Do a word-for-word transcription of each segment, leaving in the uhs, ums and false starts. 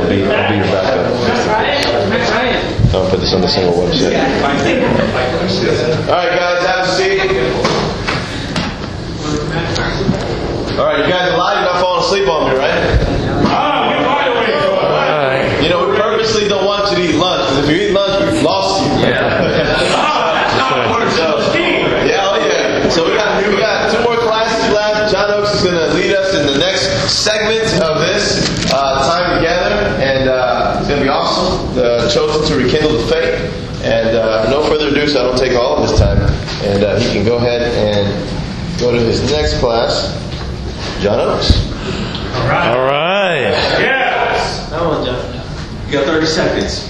be, I'll be your backup. I'll put this on the single website. All right, guys, have a seat. All right, you guys are alive. You're not falling asleep on me, right? You know, we purposely don't want you to eat lunch, because if you eat lunch, we've lost you. Yeah. so, yeah, oh yeah. So we got we got two more classes left. John Oaks is going to lead us in the next segment of this uh, time together, and uh, it's going to be awesome. The chosen to rekindle the faith. And uh, no further ado, so I don't take all of his time, and uh, he can go ahead and go to his next class. John Oaks. All right. All right. Yes. Come on, John. You got thirty seconds.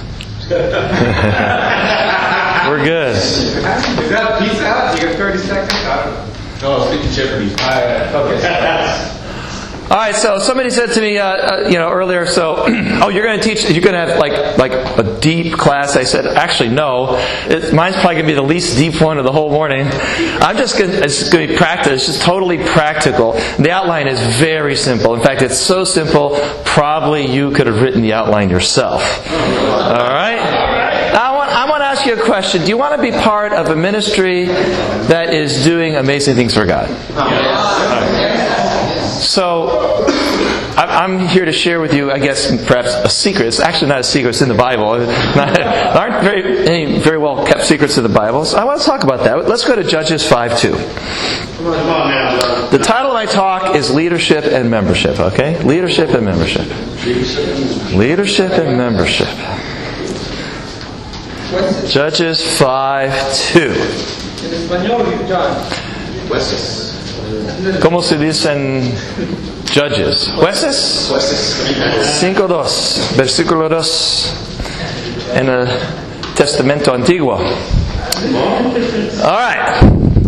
We're good. Is that Pizza Hut? You got thirty seconds? I don't know. No, I was thinking Jeopardy. Okay. All right, so somebody said to me, uh, uh, you know, earlier, so, oh, you're going to teach, you're going to have like like a deep class. I said, actually, no. It, mine's probably going to be the least deep one of the whole morning. I'm just going to, it's just going to be practical. It's just totally practical. The outline is very simple. In fact, it's so simple, probably you could have written the outline yourself. All right? Now, I want, I want to ask you a question. Do you want to be part of a ministry that is doing amazing things for God? So, I'm here to share with you, I guess, perhaps a secret. It's actually not a secret. It's in the Bible. There aren't very, any very well kept secrets in the Bible. So I want to talk about that. Let's go to Judges five two. The title of my talk is Leadership and Membership. Okay? Leadership and Membership. Leadership and Membership. Judges five two. ¿Cómo se dicen judges? ¿Jueces? cinco dos, versículo dos en el Testamento Antiguo. All right.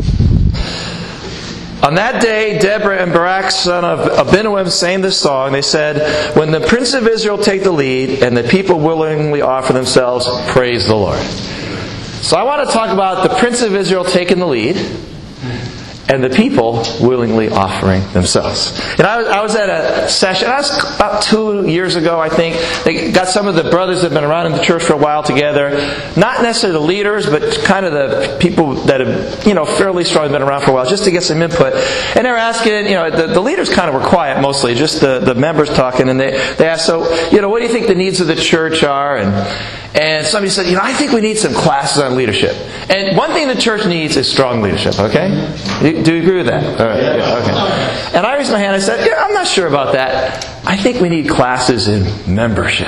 On that day, Deborah and Barak, son of Abinoam, sang this song. They said, "When the prince of Israel take the lead, and the people willingly offer themselves, praise the Lord." So I want to talk about the prince of Israel taking the lead, and the people willingly offering themselves. And I was, I was at a session, I was about two years ago, I think. They got some of the brothers that have been around in the church for a while together. Not necessarily the leaders, but kind of the people that have, you know, fairly strongly been around for a while, just to get some input. And they were asking, you know, the, the leaders kind of were quiet mostly, just the, the members talking. And they, they asked, so, you know, what do you think the needs of the church are? And And somebody said, you know, I think we need some classes on leadership. And one thing the church needs is strong leadership, okay? Do you agree with that? All right. Yeah, okay. And I raised my hand and I said, yeah, I'm not sure about that. I think we need classes in membership.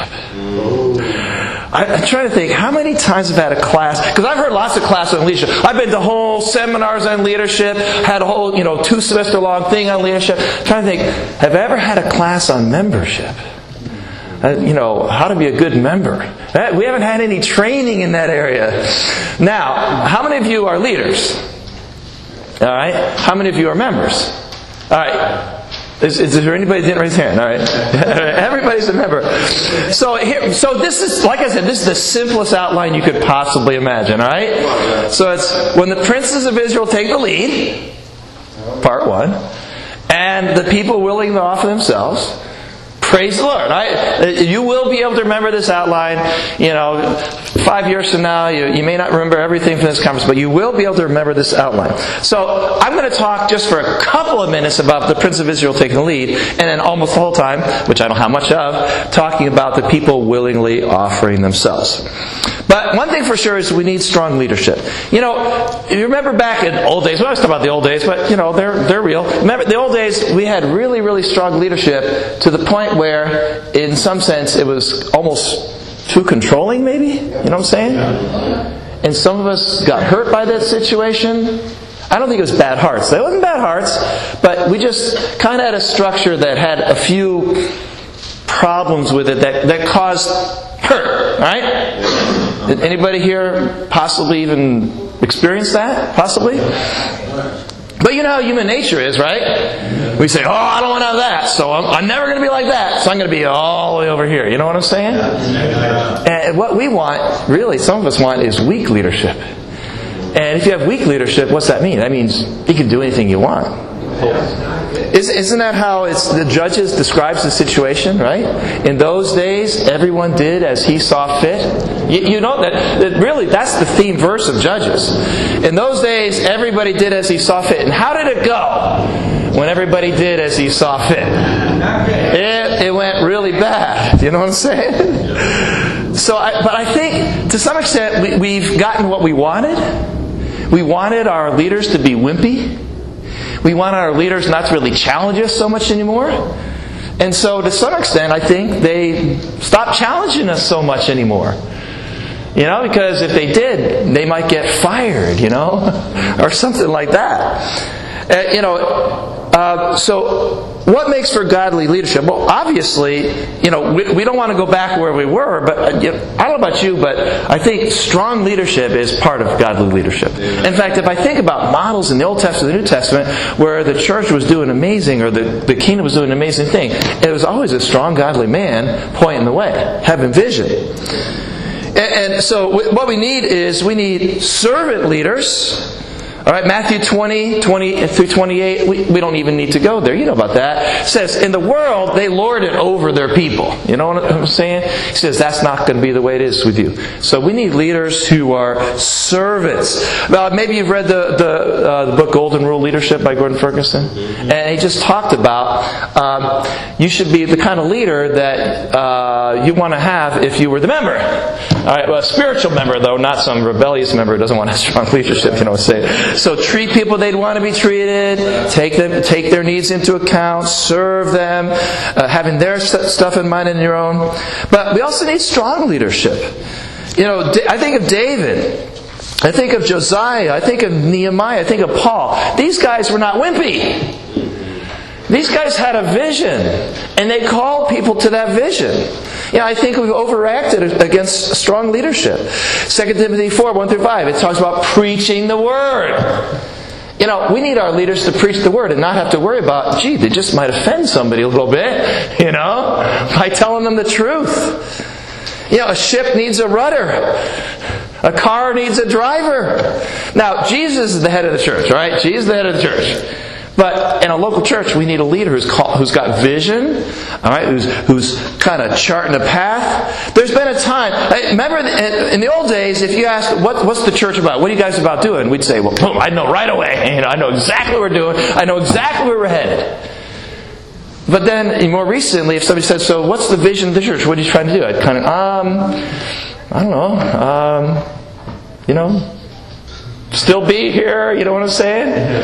I, I'm trying to think, how many times I've had a class, because I've heard lots of classes on leadership. I've been to whole seminars on leadership, had a whole, you know, two semester long thing on leadership. I'm trying to think, have I ever had a class on membership? Uh, you know, how to be a good member. That, we haven't had any training in that area. Now, how many of you are leaders? All right. How many of you are members? All right. Is, is there anybody that didn't raise their hand? All right. Everybody's a member. So, here, so this is, like I said, this is the simplest outline you could possibly imagine. All right. So it's when the princes of Israel take the lead, part one, and the people willing to offer themselves. Praise the Lord. I, you will be able to remember this outline. You know, five years from now, you, you may not remember everything from this conference, but you will be able to remember this outline. So I'm going to talk just for a couple of minutes about the Prince of Israel taking the lead, and then almost the whole time, which I don't have much of, talking about the people willingly offering themselves. But one thing for sure is we need strong leadership. You know, you remember back in old days, we always talk about the old days, but you know, they're they're real. Remember, the old days, we had really, really strong leadership to the point where, in some sense, it was almost too controlling, maybe? You know what I'm saying? And some of us got hurt by that situation. I don't think it was bad hearts. It wasn't bad hearts, but we just kind of had a structure that had a few problems with it that, that caused hurt, right? Did anybody here possibly even experience that? Possibly? But you know how human nature is, right? We say, oh, I don't want to have that, so I'm, I'm never going to be like that, so I'm going to be all the way over here. You know what I'm saying? And what we want, really, some of us want, is weak leadership. And if you have weak leadership, what's that mean? That means you can do anything you want. Is, isn't that how it's the Judges describes the situation, right? In those days, everyone did as he saw fit. You, you know that, that really that's the theme verse of Judges. In those days, everybody did as he saw fit. And how did it go when everybody did as he saw fit? It, it went really bad. You know what I'm saying? So, I, but I think to some extent we, we've gotten what we wanted. We wanted our leaders to be wimpy. We wanted our leaders not to really challenge us so much anymore. And so to some extent, I think they stopped challenging us so much anymore. You know, because if they did, they might get fired, you know, or something like that. Uh, you know, uh, so what makes for godly leadership? Well, obviously, you know, we, we don't want to go back where we were, but uh, you know, I don't know about you, but I think strong leadership is part of godly leadership. In fact, if I think about models in the Old Testament and the New Testament where the church was doing amazing or the, the kingdom was doing an amazing thing, it was always a strong godly man pointing the way, having vision. And, and so what we need is we need servant leaders. All right, Matthew twenty, twenty through twenty-eight, we, we don't even need to go there. You know about that. It says, in the world, they lord it over their people. You know what I'm saying? He says, that's not going to be the way it is with you. So we need leaders who are servants. Well, maybe you've read the, the, uh, the book Golden Rule Leadership by Gordon Ferguson. And he just talked about um, you should be the kind of leader that uh, you want to have if you were the member. All right, well, a spiritual member, though, not some rebellious member who doesn't want to have strong leadership, you know what I'm saying? So treat people they'd want to be treated, take them, take their needs into account, serve them, uh, having their st- stuff in mind and your own. But we also need strong leadership. You know, I think of David. I think of Josiah. I think of Nehemiah. I think of Paul. These guys were not wimpy. These guys had a vision, and they called people to that vision. You know, I think we've overreacted against strong leadership. Second Timothy four, one through five, it talks about preaching the Word. You know, we need our leaders to preach the Word and not have to worry about, gee, they just might offend somebody a little bit, you know, by telling them the truth. You know, a ship needs a rudder. A car needs a driver. Now, Jesus is the head of the church, all right? Jesus is the head of the church. But in a local church, we need a leader who's called, who's got vision, all right, who's who's kind of charting a path. There's been a time. Remember, in the old days, if you ask, what, "What's the church about? What are you guys about doing?" We'd say, "Well, boom, I know right away. You know, I know exactly what we're doing. I know exactly where we're headed." But then, more recently, if somebody says, "So, what's the vision of the church? What are you trying to do?" I'd kind of, um, I don't know, um, you know. Still be here, you know what I'm saying?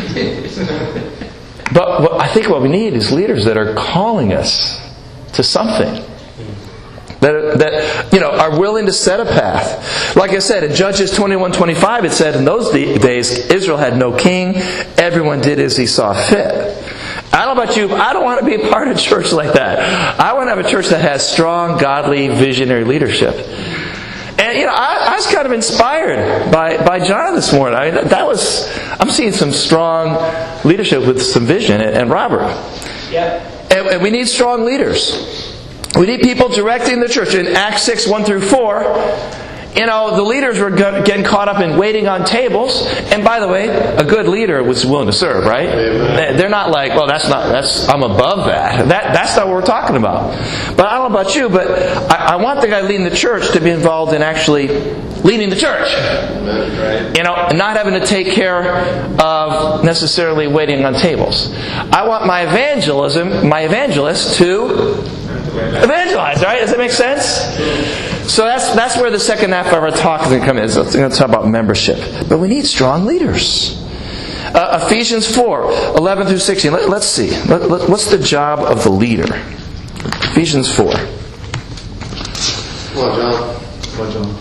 But what, I think what we need is leaders that are calling us to something. That, that you know, are willing to set a path. Like I said, in Judges twenty-one twenty-five, it said, in those days, Israel had no king. Everyone did as he saw fit. I don't know about you, but I don't want to be a part of a church like that. I want to have a church that has strong, godly, visionary leadership. And, you know, I, I was kind of inspired by, by John this morning. I mean, that was, I'm seeing some strong leadership with some vision, and, and Robert. Yep. And, and we need strong leaders. We need people directing the church. In Acts six, one through four, you know, the leaders were getting caught up in waiting on tables. And by the way, a good leader was willing to serve, right? Amen. They're not like, well, that's not, that's, I'm above that. That that's not what we're talking about. But I don't know about you, but I, I want the guy leading the church to be involved in actually leading the church. Amen. You know, not having to take care of necessarily waiting on tables. I want my evangelism, my evangelist to evangelize, right? Does that make sense? So that's that's where the second half of our talk is going to come in. We're going to talk about membership. But we need strong leaders. Uh, Ephesians four, eleven through sixteen. Let, let's see. Let, let, what's the job of the leader? Ephesians four. Come on, John. Come on, John.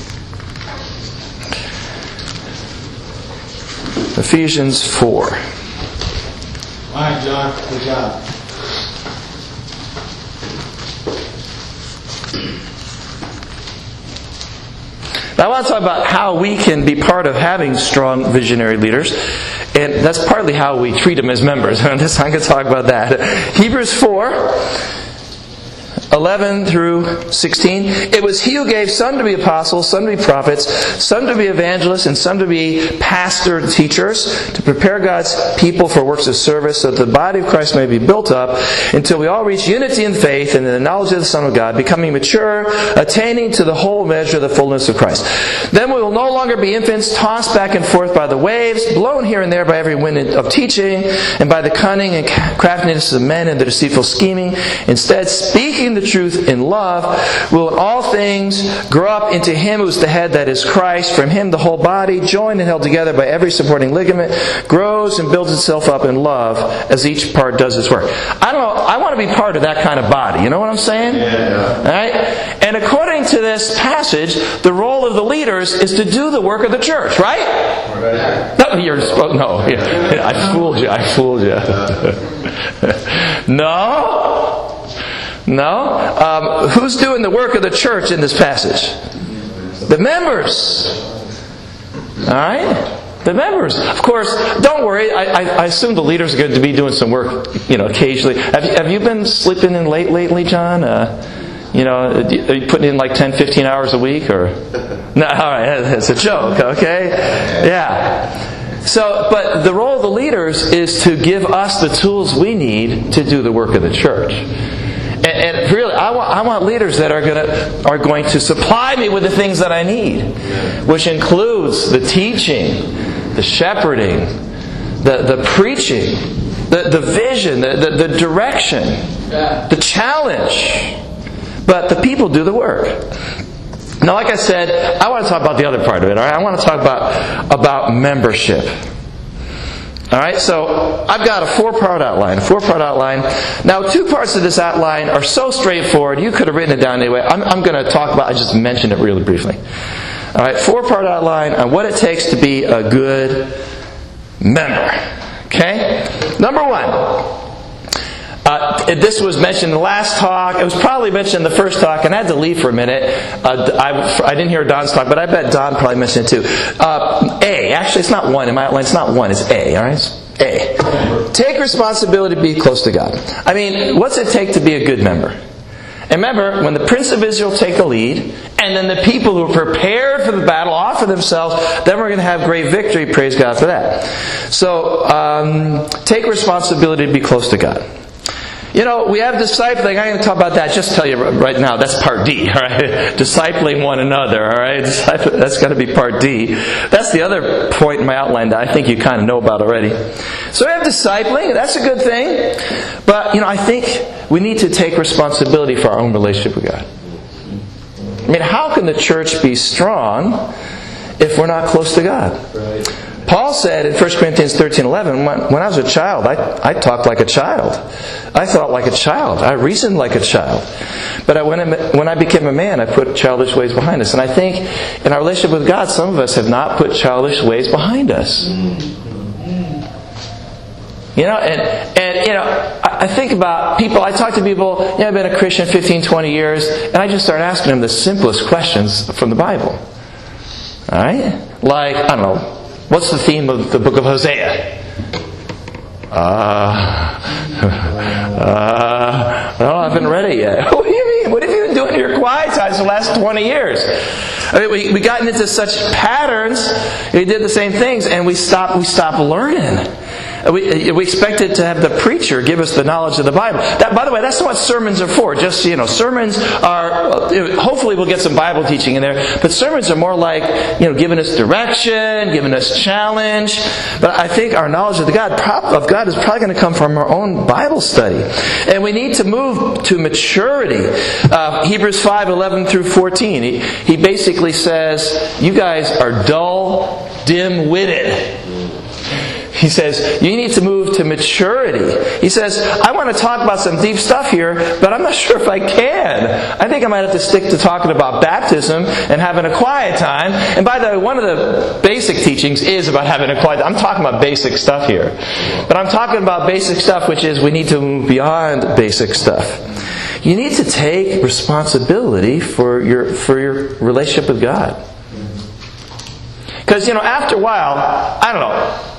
Ephesians four. All right, John. Good job. Now I want to talk about how we can be part of having strong visionary leaders. And that's partly how we treat them as members. I'm going to talk about that. Hebrews four, eleven through sixteen. It was He who gave some to be apostles, some to be prophets, some to be evangelists, and some to be pastor teachers, to prepare God's people for works of service, so that the body of Christ may be built up until we all reach unity in faith and in the knowledge of the Son of God, becoming mature, attaining to the whole measure of the fullness of Christ. Then we will no longer be infants, tossed back and forth by the waves, blown here and there by every wind of teaching, and by the cunning and craftiness of men and the deceitful scheming. Instead, speaking the truth in love, will in all things grow up into Him who is the head, that is Christ. From Him the whole body, joined and held together by every supporting ligament, grows and builds itself up in love as each part does its work. I don't know, I want to be part of that kind of body. You know what I'm saying? Yeah. All right? And according to this passage, the role of the leaders is to do the work of the church, right? Right. No, you're supposed, no. I fooled you. I fooled you. No? No? Um, who's doing the work of the church in this passage? The members. All right? The members. Of course, don't worry. I, I, I assume the leaders are going to be doing some work, you know, occasionally. Have you, have you been sleeping in late lately, John? Uh, you know, are you putting in like ten, fifteen hours a week? Or no? All right, it's a joke, okay? Yeah. So, but the role of the leaders is to give us the tools we need to do the work of the church. And, and really, I want, I want leaders that are going to are going to supply me with the things that I need, which includes the teaching, the shepherding, the, the preaching, the, the vision, the, the, the direction, the challenge. But the people do the work. Now, like I said, I want to talk about the other part of it. All right? I want to talk about, about membership. All right, so I've got a four-part outline. A four-part outline. Now, two parts of this outline are so straightforward, you could have written it down anyway. I'm, I'm going to talk about, I just mentioned it really briefly. All right, four-part outline on what it takes to be a good member. Okay? Number one. Uh, this was mentioned in the last talk. It was probably mentioned in the first talk, and I had to leave for a minute. Uh, I, I didn't hear Don's talk, but I bet Don probably mentioned it too. Uh, A. Actually, it's not one in my outline. It's not one. It's A. All right? It's A. Take responsibility to be close to God. I mean, what's it take to be a good member? And remember, when the Prince of Israel take the lead, and then the people who are prepared for the battle offer themselves, then we're going to have great victory. Praise God for that. So, um, take responsibility to be close to God. You know, we have discipling. I'm going to talk about that. Just tell you right now, that's part D, all right? Discipling one another, all right? That's got to be part D. That's the other point in my outline that I think you kind of know about already. So we have discipling. That's a good thing. But, you know, I think we need to take responsibility for our own relationship with God. I mean, how can the church be strong if we're not close to God? Right. Paul said in First Corinthians thirteen eleven, when, when I was a child, I, I talked like a child. I thought like a child. I reasoned like a child. But I, when, I, when I became a man, I put childish ways behind us. And I think in our relationship with God, some of us have not put childish ways behind us. You know, and, and you know, I, I think about people, I talk to people, you know, I've been a Christian fifteen, twenty years, and I just start asking them the simplest questions from the Bible. Alright? Like, I don't know, what's the theme of the book of Hosea? Uh, uh, well, I haven't read it yet. What do you mean? What have you been doing in your quiet times for the last twenty years? I mean, we we gotten into such patterns. We did the same things, and we stopped. We stopped learning. We, we expected to have the preacher give us the knowledge of the Bible. That, by the way, that's what sermons are for. Just, you know, sermons are, hopefully we'll get some Bible teaching in there, but sermons are more like, you know, giving us direction, giving us challenge. But I think our knowledge of the God, of God is probably going to come from our own Bible study. And we need to move to maturity. Uh, Hebrews five, eleven through fourteen. He, he basically says, you guys are dull, dim-witted. He says, you need to move to maturity. He says, I want to talk about some deep stuff here, but I'm not sure if I can. I think I might have to stick to talking about baptism and having a quiet time. And by the way, one of the basic teachings is about having a quiet time. I'm talking about basic stuff here. But I'm talking about basic stuff, which is we need to move beyond basic stuff. You need to take responsibility for your, for your relationship with God. Because, you know, after a while, I don't know,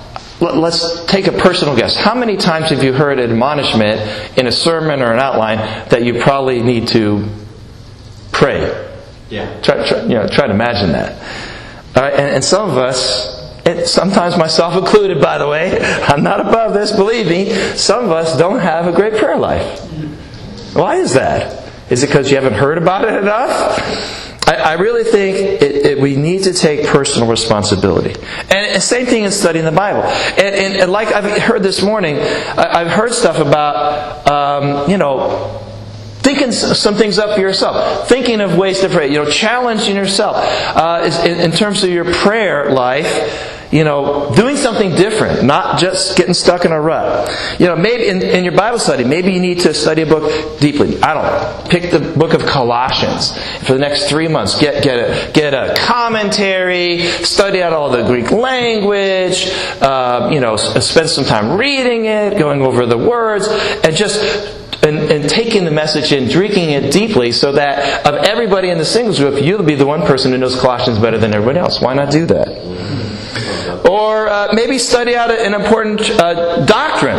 let's take a personal guess. How many times have you heard an admonishment in a sermon or an outline that you probably need to pray? Yeah. Try, try, you know, try to imagine that. All right, and, and some of us, and sometimes myself included, by the way, I'm not above this, believe me, some of us don't have a great prayer life. Why is that? Is it because you haven't heard about it enough? I, I really think it, it, we need to take personal responsibility. And the same thing in studying the Bible. And, and, and like I've heard this morning, I, I've heard stuff about, um, you know, thinking some things up for yourself. Thinking of ways to pray. You know, challenging yourself. Uh, in, in terms of your prayer life, you know, doing something different, not just getting stuck in a rut. You know, maybe in, in your Bible study, maybe you need to study a book deeply. I don't know. Pick the book of Colossians for the next three months. Get get a get a commentary. Study out all the Greek language. Uh, you know, spend some time reading it, going over the words, and just. And, and taking the message and drinking it deeply, so that of everybody in the singles group, you'll be the one person who knows Colossians better than everybody else. Why not do that? Or uh, maybe study out an important uh, doctrine.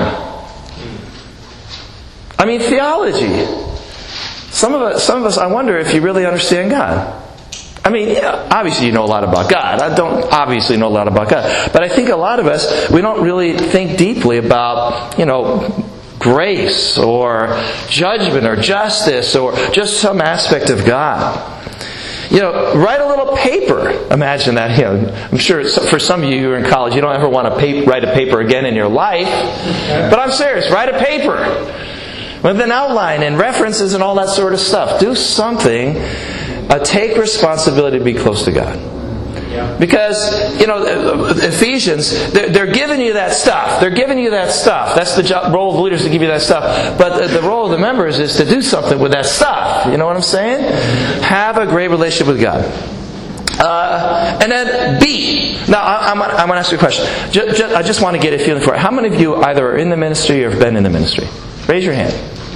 I mean, theology. Some of us, some of us, I wonder if you really understand God. I mean, yeah, obviously you know a lot about God. I don't obviously know a lot about God. But I think a lot of us, we don't really think deeply about, you know, grace or judgment or justice or just some aspect of God. You know, write a little paper. Imagine that. You know, I'm sure for some of you who are in college, you don't ever want to pay, write a paper again in your life. But I'm serious. Write a paper with an outline and references and all that sort of stuff. Do something. Uh, take responsibility to be close to God. Because, you know, Ephesians, they're, they're giving you that stuff. They're giving you that stuff. That's the job, role of leaders, to give you that stuff. But the, the role of the members is to do something with that stuff. You know what I'm saying? Have a great relationship with God. Uh, and then B. Now, I, I'm, I'm going to ask you a question. Just, just, I just want to get a feeling for it. How many of you either are in the ministry or have been in the ministry? Raise your hand.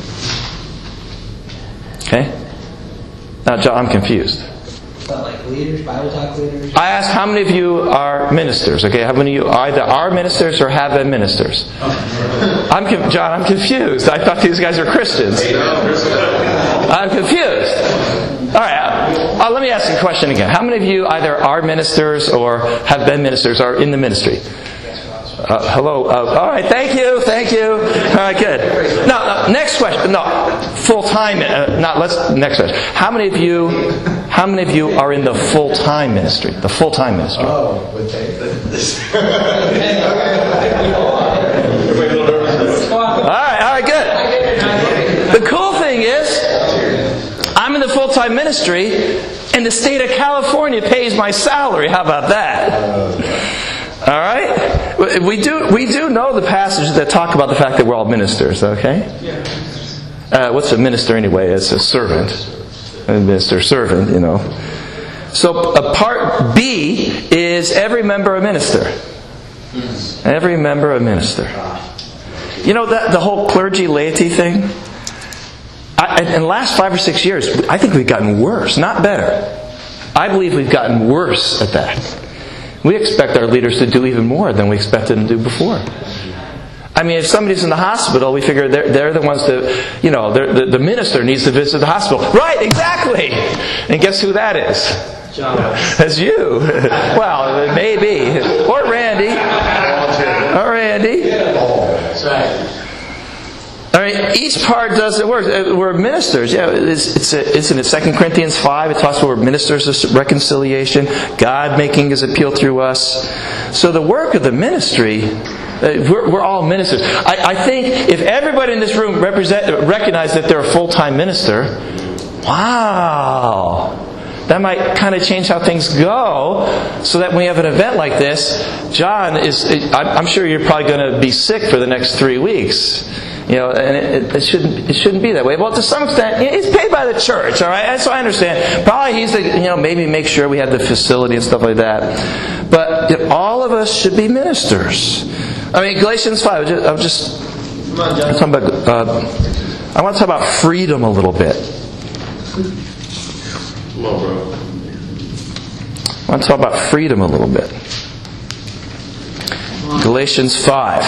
Okay? Now, John, I'm confused. But like leaders, Bible talk leaders? I asked how many of you are ministers, okay? How many of you either are ministers or have been ministers? I'm John, I'm confused. I thought these guys are Christians. I'm confused. All right, uh, let me ask you a question again. How many of you either are ministers or have been ministers or in the ministry? Uh, hello. Uh, all right. Thank you. Thank you. All right. Good. Now, uh, next question. No, full time. Uh, not. Let's. Next question. How many of you? How many of you are in the full time ministry? The full time ministry. Oh, with All right. All right. Good. The cool thing is, I'm in the full time ministry, and the state of California pays my salary. How about that? All right, we do we do know the passages that talk about the fact that we're all ministers. Okay, uh, what's a minister anyway? It's a servant, a minister, servant. You know. So uh, part B is every member a minister. Every member a minister. You know that the whole clergy laity thing. I, in the last five or six years, I think we've gotten worse, not better. I believe we've gotten worse at that. We expect our leaders to do even more than we expected them to do before. I mean, if somebody's in the hospital, we figure they're, they're the ones that, you know, the, the minister needs to visit the hospital. Right, exactly! And guess who that is? John. That's you. Well, maybe. Or Randy. Or Randy. That's right. All right, each part does it work. We're ministers. Yeah, it's, it's, a, it's in Second Corinthians five. It talks about we're ministers of reconciliation, God making His appeal through us. So the work of the ministry, we're, we're all ministers. I, I think if everybody in this room represent, recognize that they're a full-time minister, wow, that might kind of change how things go. So that when we have an event like this, John is, I'm sure you're probably going to be sick for the next three weeks. You know, and it, it shouldn't it shouldn't be that way. Well, to some extent, you know, he's paid by the church, all right? And so I understand. Probably he's the, you know, maybe make sure we have the facility and stuff like that. But you know, all of us should be ministers. I mean, Galatians five. I'm just, I'm just talking about. Uh, I want to talk about freedom a little bit. Come on, bro. I want to talk about freedom a little bit. Galatians five.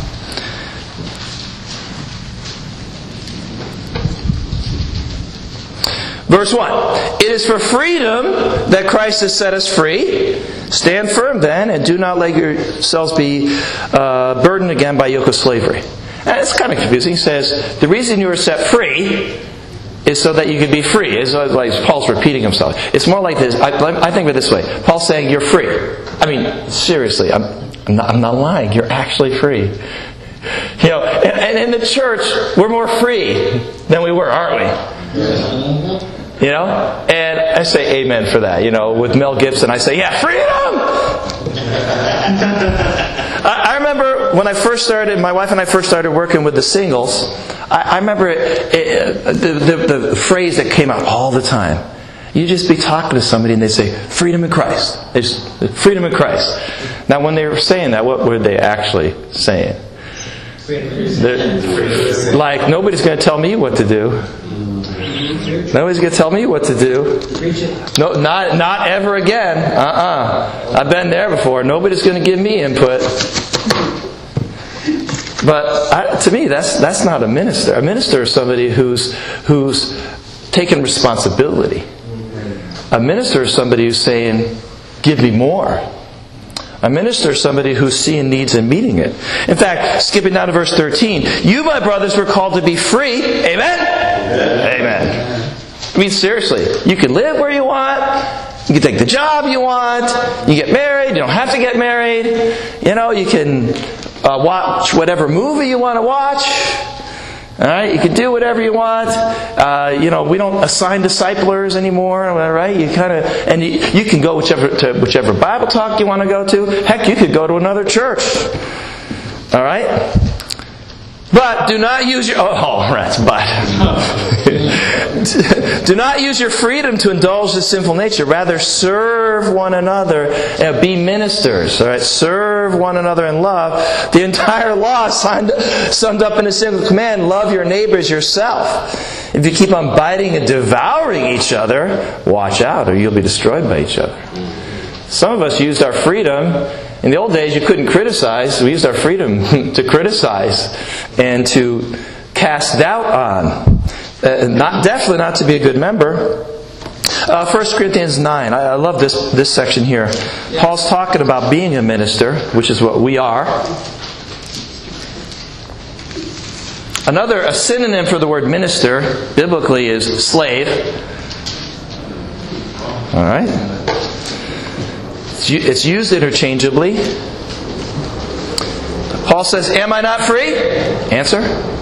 Verse one. It is for freedom that Christ has set us free. Stand firm then, and do not let yourselves be uh, burdened again by yoke of slavery. And it's kind of confusing. He says, the reason you were set free is so that you could be free. It's like Paul's repeating himself. It's more like this. I, I think of it this way. Paul's saying, you're free. I mean, seriously, I'm, I'm, not, I'm not lying. You're actually free. You know, and, and in the church, we're more free than we were, aren't we? You know? And I say amen for that. You know, with Mel Gibson, I say, yeah, freedom! I, I remember when I first started, my wife and I first started working with the singles, I, I remember it, it, the, the, the phrase that came out all the time. You just be talking to somebody and they say, freedom in Christ. They just, freedom in Christ. Now when they were saying that, what were they actually saying? They're, like, nobody's going to tell me what to do. Nobody's going to tell me what to do. No, not not ever again. Uh-uh. I've been there before. Nobody's going to give me input. But I, to me, that's that's not a minister. A minister is somebody who's who's taking responsibility. A minister is somebody who's saying, "Give me more." A minister is somebody who's seeing needs and meeting it. In fact, skipping down to verse thirteen, you, my brothers, were called to be free. Amen? Amen. Amen. I mean, seriously, you can live where you want. You can take the job you want. You get married. You don't have to get married. You know, you can uh, watch whatever movie you want to watch. All right, you can do whatever you want. Uh, you know, we don't assign disciplers anymore. Right? You kind of, and you, you can go whichever to whichever Bible talk you want to go to. Heck, you could go to another church. All right, but do not use your oh, oh rats, but do not use your freedom to indulge the sinful nature. Rather, serve one another. Uh, be ministers. All right, serve one another in love. The entire law signed, summed up in a single command: love your neighbors yourself. If you keep on biting and devouring each other, watch out, or you'll be destroyed by each other. Some of us used our freedom. In the old days, you couldn't criticize. We used our freedom to criticize and to cast doubt on. Uh, not definitely not to be a good member. Uh, First Corinthians nine. I, I love this this section here. Paul's talking about being a minister, which is what we are. Another a synonym for the word minister biblically is slave. All right. It's, it's used interchangeably. Paul says, "Am I not free?" Answer.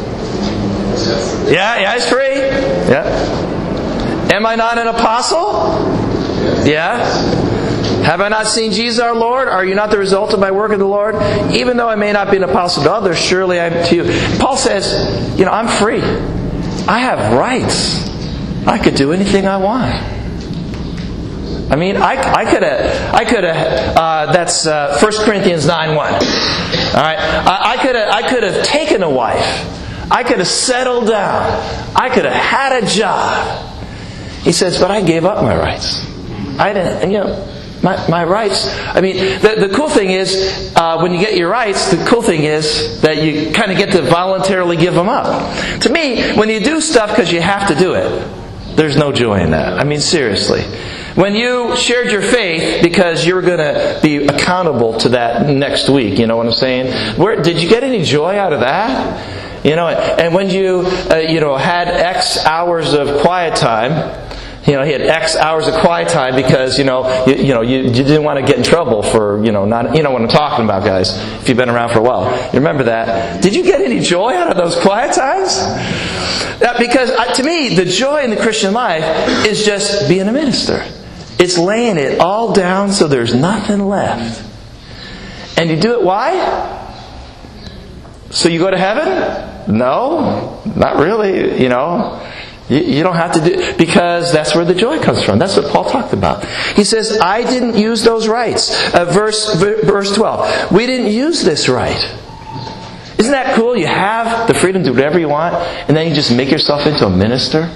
Yeah, yeah, he's free. Yeah. Am I not an apostle? Yeah. Have I not seen Jesus our Lord? Are you not the result of my work of the Lord? Even though I may not be an apostle to others, surely I am to you. Paul says, you know, I'm free. I have rights. I could do anything I want. I mean, I, I could have, I could have, uh, that's uh, First Corinthians nine one. All right. I, I could have, I could have taken a wife. I could have settled down. I could have had a job. He says, but I gave up my rights. I didn't, you know, my, my rights. I mean, the, the cool thing is, uh, when you get your rights, the cool thing is that you kind of get to voluntarily give them up. To me, when you do stuff because you have to do it, there's no joy in that. I mean, seriously. When you shared your faith because you were going to be accountable to that next week, you know what I'm saying? Where, did you get any joy out of that? You know, and when you, uh, you know, had X hours of quiet time, you know, he had X hours of quiet time because, you know, you, you know, you, you didn't want to get in trouble for, you know, not, you know what I'm talking about, guys, if you've been around for a while. You remember that? Did you get any joy out of those quiet times? That, because uh, to me, the joy in the Christian life is just being a minister. It's laying it all down so there's nothing left. And you do it, why? So you go to heaven? No, not really, you know. You, you don't have to do, because that's where the joy comes from. That's what Paul talked about. He says, I didn't use those rights. Uh, verse, verse twelve. We didn't use this right. Isn't that cool? You have the freedom to do whatever you want, and then you just make yourself into a minister.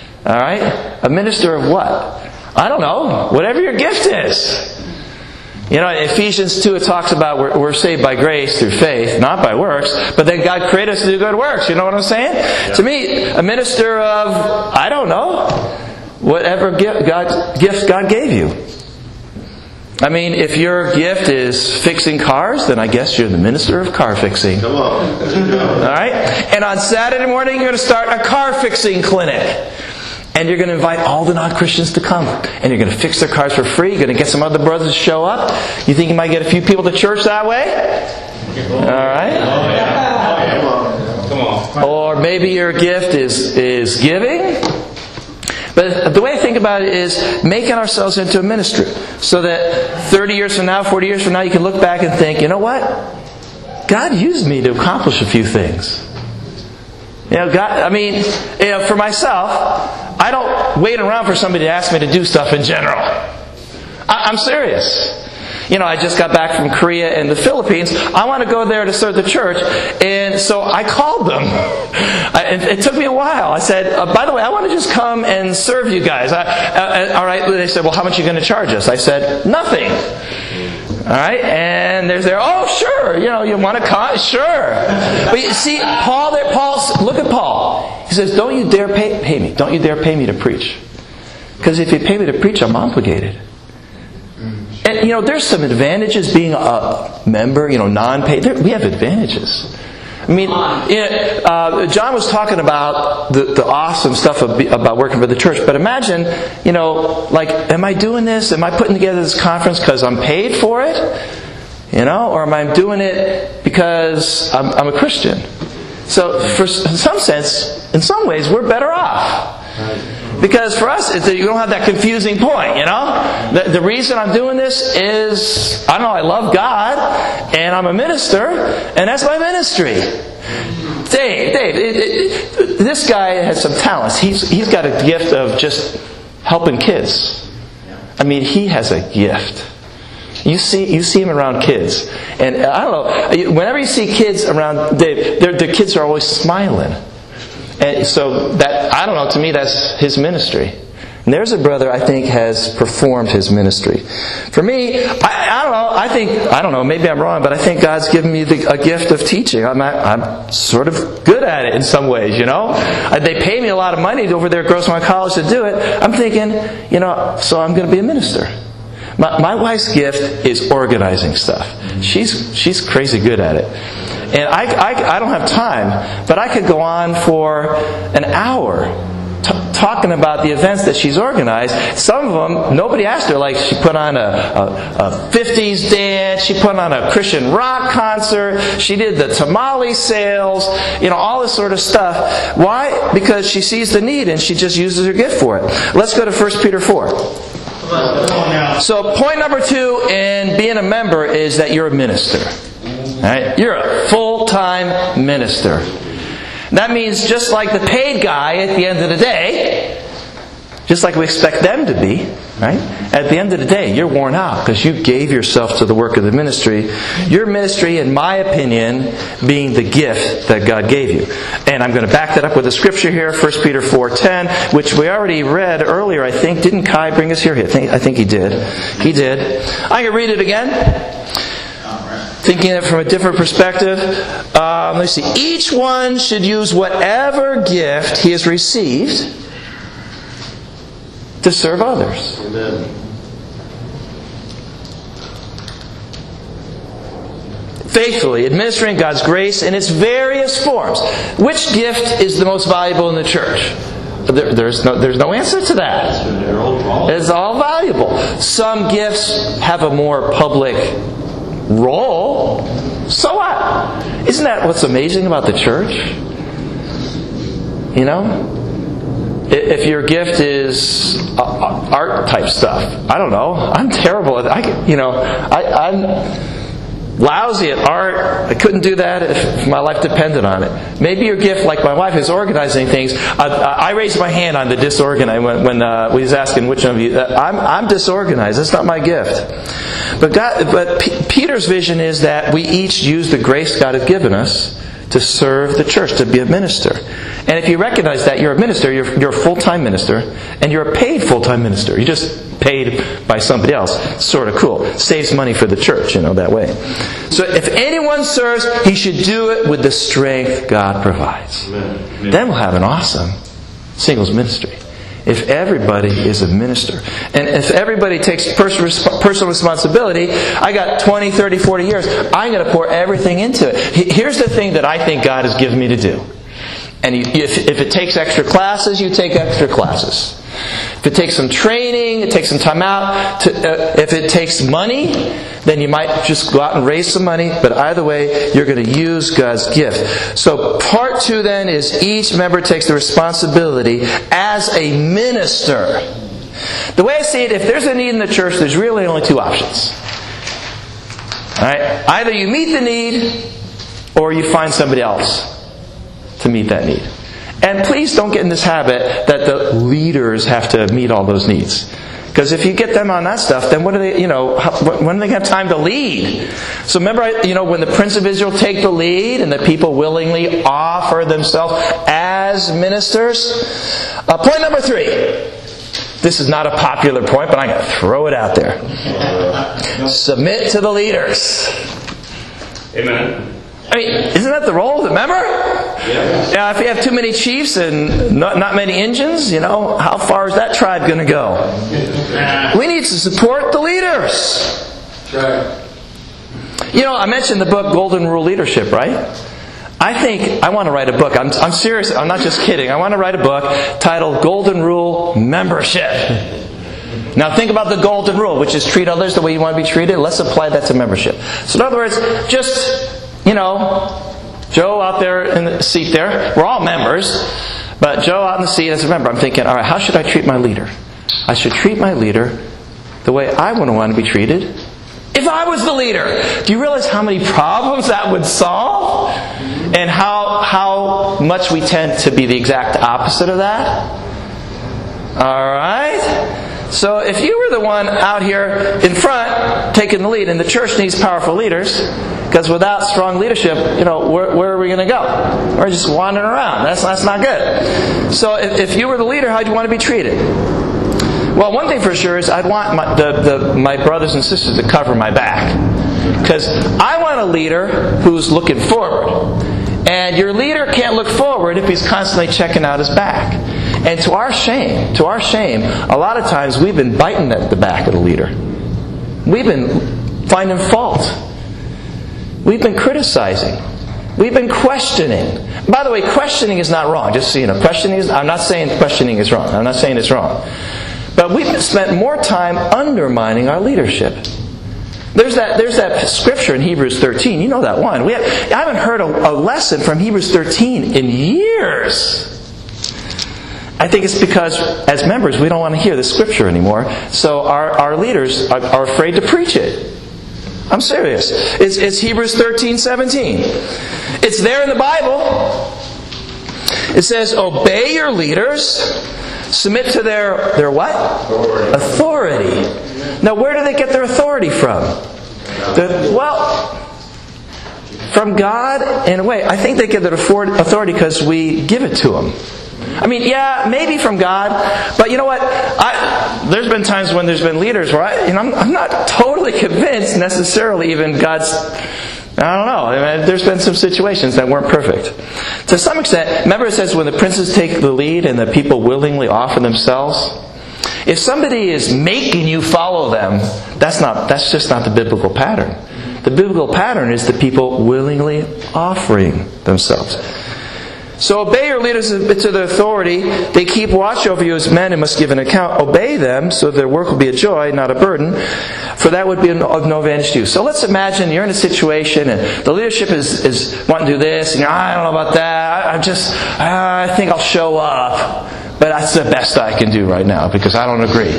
Alright? A minister of what? I don't know. Whatever your gift is. You know, in Ephesians two, it talks about we're, we're saved by grace through faith, not by works, but then God created us to do good works. You know what I'm saying? Yeah. To me, a minister of, I don't know, whatever gift God, gift God gave you. I mean, if your gift is fixing cars, then I guess you're the minister of car fixing. Come on. Alright? And on Saturday morning, you're going to start a car fixing clinic. And you're going to invite all the non-Christians to come. And you're going to fix their cars for free. You're going to get some other brothers to show up. You think you might get a few people to church that way? Alright? Come on. Or maybe your gift is, is giving. But the way I think about it is making ourselves into a ministry. So that thirty years from now, forty years from now, you can look back and think, you know what? God used me to accomplish a few things. You know, God, I mean, you know, for myself, I don't wait around for somebody to ask me to do stuff in general. I, I'm serious. You know, I just got back from Korea and the Philippines. I want to go there to serve the church. And so I called them. I, it, it took me a while. I said, uh, by the way, I want to just come and serve you guys. I, uh, all right. They said, well, how much are you going to charge us? I said, nothing. All right. And they're there, oh, sure. You know, you want to come? Sure. But you see, Paul, there, Paul, look at Paul. He says, don't you dare pay, pay me. Don't you dare pay me to preach. Because if you pay me to preach, I'm obligated. And, you know, there's some advantages being a member, you know, non-paid. There, we have advantages. I mean, you know, uh, John was talking about the, the awesome stuff of, about working for the church. But imagine, you know, like, am I doing this? Am I putting together this conference because I'm paid for it? You know, or am I doing it because I'm, I'm a Christian? So, for, in some sense, in some ways, we're better off. Because for us, it's, you don't have that confusing point, you know? The, the reason I'm doing this is, I don't know, I love God, and I'm a minister, and that's my ministry. Dave, Dave, it, it, this guy has some talents. He's He's got a gift of just helping kids. I mean, he has a gift. You see, you see him around kids, and I don't know. Whenever you see kids around, Dave, their their kids are always smiling. And so that, I don't know, to me that's his ministry. And there's a brother I think has performed his ministry. For me, I, I don't know, I think, I don't know, maybe I'm wrong, but I think God's given me the, a gift of teaching. I'm, I'm sort of good at it in some ways, you know. They pay me a lot of money over there at Grossmont College to do it. I'm thinking, you know, so I'm going to be a minister. My, my wife's gift is organizing stuff. She's she's crazy good at it. And I, I, I don't have time, but I could go on for an hour t- talking about the events that she's organized. Some of them, nobody asked her. Like, she put on a, a, a fifties dance, she put on a Christian rock concert, she did the tamale sales, you know, all this sort of stuff. Why? Because she sees the need and she just uses her gift for it. Let's go to First Peter four. So point number two in being a member is that you're a minister. Right? You're a full-time minister. That means just like the paid guy at the end of the day, just like we expect them to be, right? At the end of the day, you're worn out because you gave yourself to the work of the ministry. Your ministry, in my opinion, being the gift that God gave you. And I'm going to back that up with a scripture here, First Peter four ten, which we already read earlier, I think. Didn't Kai bring us here? I think, I think he did. He did. I'm going to read it again. Thinking it from a different perspective. Um, let's see. Each one should use whatever gift he has received to serve others. Amen. Faithfully administering God's grace in its various forms. Which gift is the most valuable in the church? There, there's no there's no answer to that. It's all valuable. Some gifts have a more public role. So what? Isn't that what's amazing about the church? You know? If your gift is art type stuff, I don't know. I'm terrible at I, you know, I, I'm lousy at art. I couldn't do that if my life depended on it. Maybe your gift, like my wife, is organizing things. I, I raised my hand on the disorganized when, when uh, we was asking which one of you. Uh, I'm, I'm disorganized. That's not my gift. But God, but P- Peter's vision is that we each use the grace God has given us to serve the church, to be a minister. And if you recognize that, you're a minister, you're, you're a full-time minister, and you're a paid full-time minister. You're just paid by somebody else. It's sort of cool. Saves money for the church, you know, that way. So if anyone serves, he should do it with the strength God provides. Amen. Then we'll have an awesome singles ministry. If everybody is a minister. And if everybody takes personal responsibility, I got twenty, thirty, forty years, I'm going to pour everything into it. Here's the thing that I think God has given me to do. And you, if, if it takes extra classes, you take extra classes. If it takes some training, it takes some time out. To, uh, if it takes money, then you might just go out and raise some money. But either way, you're going to use God's gift. So part two then is each member takes the responsibility as a minister. The way I see it, if there's a need in the church, there's really only two options. All right? Either you meet the need, or you find somebody else to meet that need. And please don't get in this habit that the leaders have to meet all those needs. Because if you get them on that stuff, then what do they, you know, how, when do they have time to lead? So remember, you know, when the Prince of Israel take the lead and the people willingly offer themselves as ministers. Uh, point number three. This is not a popular point, but I'm going to throw it out there. Submit to the leaders. Amen. I mean, isn't that the role of the member? Yeah. Now, if you have too many chiefs and not, not many engines, you know, how far is that tribe going to go? We need to support the leaders. Right. You know, I mentioned the book Golden Rule Leadership, right? I think I want to write a book. I'm, I'm serious. I'm not just kidding. I want to write a book titled Golden Rule Membership. Now think about the Golden Rule, which is treat others the way you want to be treated. Let's apply that to membership. So in other words, just... You know, Joe out there in the seat there, we're all members, but Joe out in the seat as a member, I'm thinking, all right, how should I treat my leader? I should treat my leader the way I would want to be treated if I was the leader. Do you realize how many problems that would solve? And how how much we tend to be the exact opposite of that? All right? So if you were the one out here in front taking the lead, and the church needs powerful leaders, because without strong leadership, you know, where, where are we going to go? We're just wandering around. That's, that's not good. So if, if you were the leader, how'd you want to be treated? Well, one thing for sure is I'd want my, the, the, my brothers and sisters to cover my back. Because I want a leader who's looking forward. And your leader can't look forward if he's constantly checking out his back. And to our shame, to our shame, a lot of times we've been biting at the back of the leader. We've been finding fault. We've been criticizing. We've been questioning. By the way, questioning is not wrong. Just so you know, questioning is, I'm not saying questioning is wrong. I'm not saying it's wrong. But we've spent more time undermining our leadership. There's that, there's that scripture in Hebrews thirteen. You know that one. We have, I haven't heard a, a lesson from Hebrews thirteen in years. I think it's because, as members, we don't want to hear the scripture anymore. So our, our leaders are, are afraid to preach it. I'm serious. It's, it's Hebrews thirteen seventeen. It's there in the Bible. It says, obey your leaders. Submit to their, their what? Authority. Authority. Now, where do they get their authority from? The, well, from God, in a way. I think they get their authority because we give it to them. I mean, yeah, maybe from God, but you know what? I, there's been times when there's been leaders where I, you know, I'm, I'm not totally convinced necessarily even God's, I don't know. I mean, there's been some situations that weren't perfect. To some extent, remember it says when the princes take the lead and the people willingly offer themselves? If somebody is making you follow them, that's not, that's just not the biblical pattern. The biblical pattern is the people willingly offering themselves. So obey your leaders to their authority. They keep watch over you as men and must give an account. Obey them so their work will be a joy, not a burden. For that would be of no advantage to you. So let's imagine you're in a situation and the leadership is, is wanting to do this. And you're, I don't know about that. I, I just, I think I'll show up. But that's the best I can do right now because I don't agree.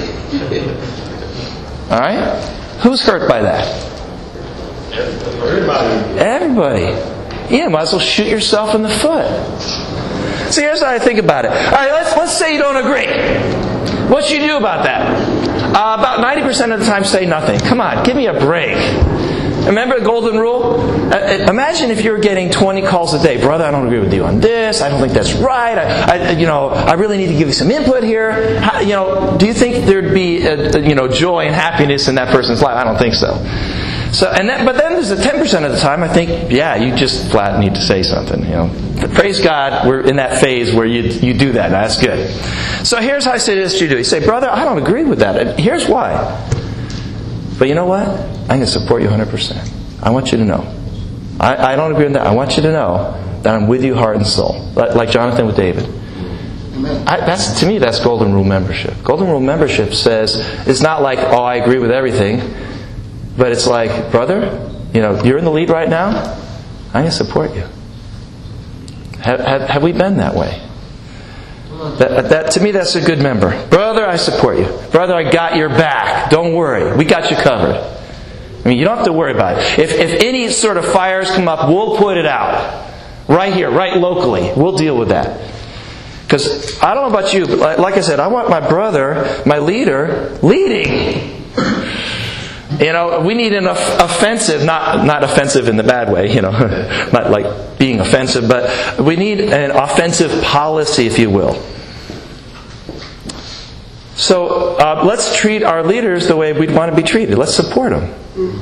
Alright? Who's hurt by that? Everybody. Everybody. You might as well shoot yourself in the foot. See, here's how I think about it. All right, let's let's say you don't agree. What should you do about that? Uh, about ninety percent of the time, say nothing. Come on, give me a break. Remember the golden rule? Uh, imagine if you were getting twenty calls a day. Brother, I don't agree with you on this. I don't think that's right. I, I you know, I really need to give you some input here. How, you know, do you think there'd be, a, a, you know, joy and happiness in that person's life? I don't think so. So, and then, but then there's the ten percent of the time, I think, yeah, you just flat need to say something. You know, praise God, we're in that phase where you you do that. That's good. So here's how I suggest you do. You say, brother, I don't agree with that, and here's why. But you know what? I'm going to support you one hundred percent. I want you to know. I, I don't agree with that. I want you to know that I'm with you heart and soul, like, like Jonathan with David. I, that's to me, that's Golden Rule membership. Golden Rule membership says it's not like, oh, I agree with everything. But it's like, brother, you know, you're in the lead right now. I'm going to support you. Have, have, have we been that way? That, that to me, that's a good member. Brother, I support you. Brother, I got your back. Don't worry, we got you covered. I mean, you don't have to worry about it. If if any sort of fires come up, we'll put it out right here, right locally. We'll deal with that. Because I don't know about you, but like I said, I want my brother, my leader, leading. You know, we need an offensive, not not offensive in the bad way, you know, not like being offensive, but we need an offensive policy, if you will. So uh, let's treat our leaders the way we'd want to be treated. Let's support them.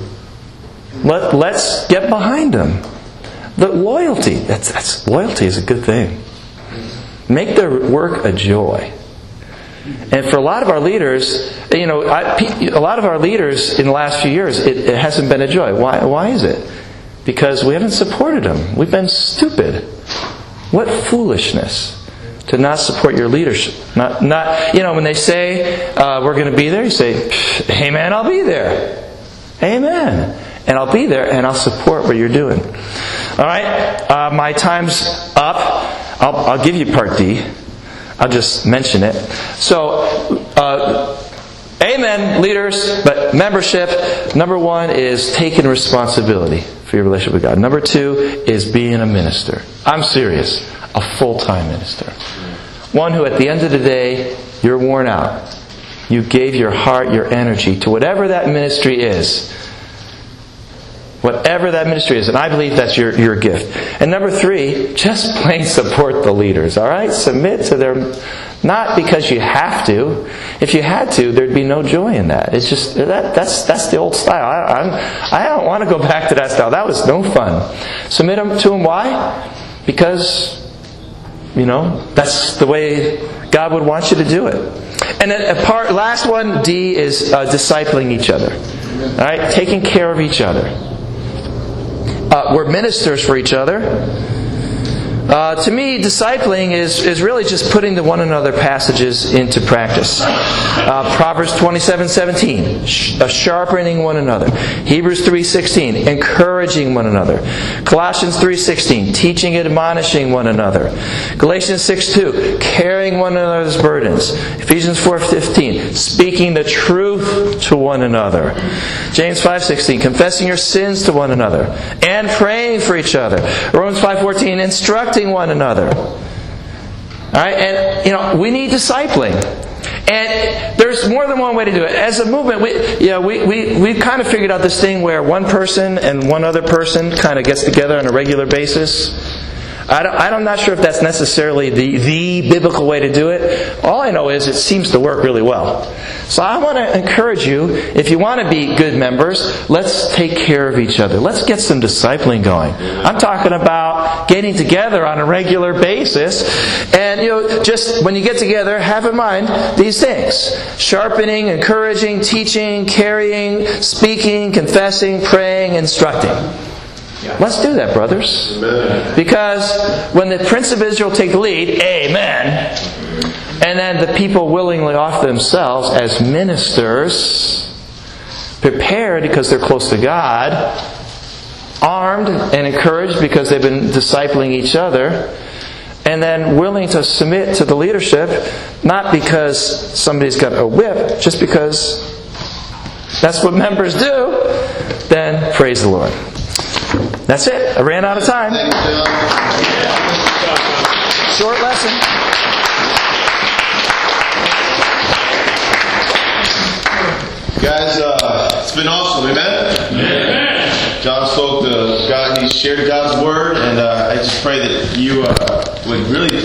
Let, let's get behind them. The loyalty, that's, that's loyalty is a good thing. Make their work a joy. And for a lot of our leaders, you know, I, a lot of our leaders in the last few years, it, it hasn't been a joy. Why? Why is it? Because we haven't supported them. We've been stupid. What foolishness to not support your leadership. Not, not, you know, when they say uh, we're going to be there, you say, "Amen, I'll be there." Amen, and I'll be there, and I'll support what you're doing. All right, uh, my time's up. I'll, I'll give you part D. I'll just mention it. So, uh, amen, leaders, but membership, number one is taking responsibility for your relationship with God. Number two is being a minister. I'm serious. A full-time minister. One who at the end of the day, you're worn out. You gave your heart, your energy to whatever that ministry is. Whatever that ministry is. And I believe that's your, your gift. And number three, just plain support the leaders. Alright? Submit to their... Not because you have to. If you had to, there'd be no joy in that. It's just, that, that's that's the old style. I, I'm, I don't want to go back to that style. That was no fun. Submit them to them. Why? Because, you know, that's the way God would want you to do it. And then a part, last one, D, is uh, discipling each other. Alright? Taking care of each other. Uh, we're ministers for each other. Uh, to me, discipling is, is really just putting the one another passages into practice. Uh, Proverbs twenty-seven seventeen, sh- uh, sharpening one another. Hebrews three sixteen, encouraging one another. Colossians three sixteen, teaching and admonishing one another. Galatians six two, carrying one another's burdens. Ephesians four fifteen, speaking the truth to one another. James five sixteen, confessing your sins to one another and praying for each other. Romans five fourteen, instructing one another. Alright, and you know, we need discipling. And there's more than one way to do it. As a movement, we you know, we, we, we've kind of figured out this thing where one person and one other person kind of gets together on a regular basis. I don't, I'm not sure if that's necessarily the, the biblical way to do it. All I know is it seems to work really well. So I want to encourage you, if you want to be good members, let's take care of each other. Let's get some discipling going. I'm talking about getting together on a regular basis. And, you know, just when you get together, have in mind these things. Sharpening, encouraging, teaching, carrying, speaking, confessing, praying, instructing. Let's do that, brothers. Amen. Because when the Prince of Israel take the lead, amen, and then the people willingly offer themselves as ministers, prepared because they're close to God, armed and encouraged because they've been discipling each other, and then willing to submit to the leadership, not because somebody's got a whip, just because that's what members do, then praise the Lord. That's it. I ran out of time. Short lesson. Guys, uh, it's been awesome. Amen? Amen. John spoke the God. He shared God's word, and uh, I just pray that you uh, would really